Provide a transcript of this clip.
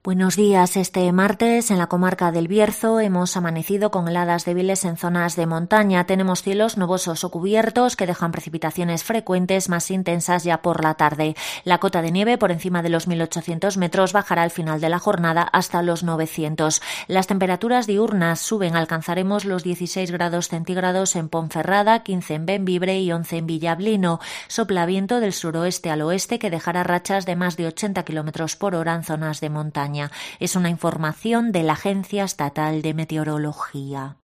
Buenos días. Este martes en la comarca del Bierzo hemos amanecido con heladas débiles en zonas de montaña. Tenemos cielos nubosos o cubiertos que dejan precipitaciones frecuentes más intensas ya por la tarde. La cota de nieve por encima de los 1.800 metros bajará al final de la jornada hasta los 900. Las temperaturas diurnas suben. Alcanzaremos los 16 grados centígrados en Ponferrada, 15 en Bembibre y 11 en Villablino. Sopla viento del suroeste al oeste que dejará rachas de más de 80 km por hora en zonas de montaña. Es una información de la Agencia Estatal de Meteorología.